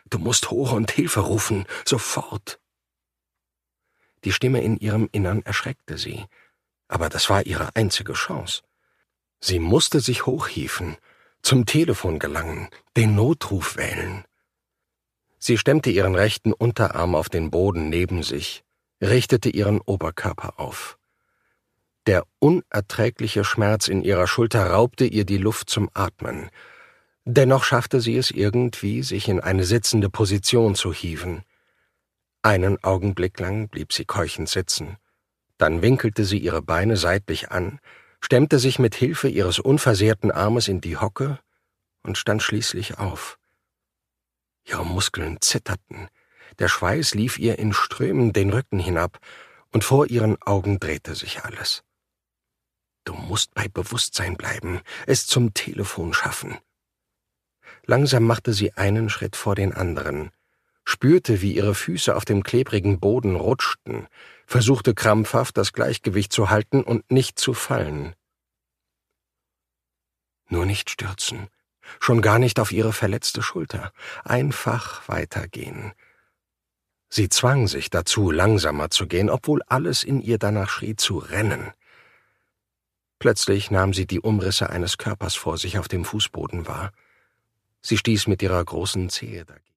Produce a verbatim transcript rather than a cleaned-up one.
Du musst hoch und Hilfe rufen, sofort!« Die Stimme in ihrem Innern erschreckte sie, aber das war ihre einzige Chance. Sie musste sich hochhieven, zum Telefon gelangen, den Notruf wählen. Sie stemmte ihren rechten Unterarm auf den Boden neben sich, richtete ihren Oberkörper auf. Der unerträgliche Schmerz in ihrer Schulter raubte ihr die Luft zum Atmen. Dennoch schaffte sie es irgendwie, sich in eine sitzende Position zu hieven. Einen Augenblick lang blieb sie keuchend sitzen. Dann winkelte sie ihre Beine seitlich an, stemmte sich mit Hilfe ihres unversehrten Armes in die Hocke und stand schließlich auf. Ihre Muskeln zitterten, der Schweiß lief ihr in Strömen den Rücken hinab, und vor ihren Augen drehte sich alles. »Du musst bei Bewusstsein bleiben, es zum Telefon schaffen.« Langsam machte sie einen Schritt vor den anderen, spürte, wie ihre Füße auf dem klebrigen Boden rutschten, versuchte krampfhaft, das Gleichgewicht zu halten und nicht zu fallen. Nur nicht stürzen, schon gar nicht auf ihre verletzte Schulter, einfach weitergehen. Sie zwang sich dazu, langsamer zu gehen, obwohl alles in ihr danach schrie zu rennen. Plötzlich nahm sie die Umrisse eines Körpers vor sich auf dem Fußboden wahr. Sie stieß mit ihrer großen Zehe dagegen.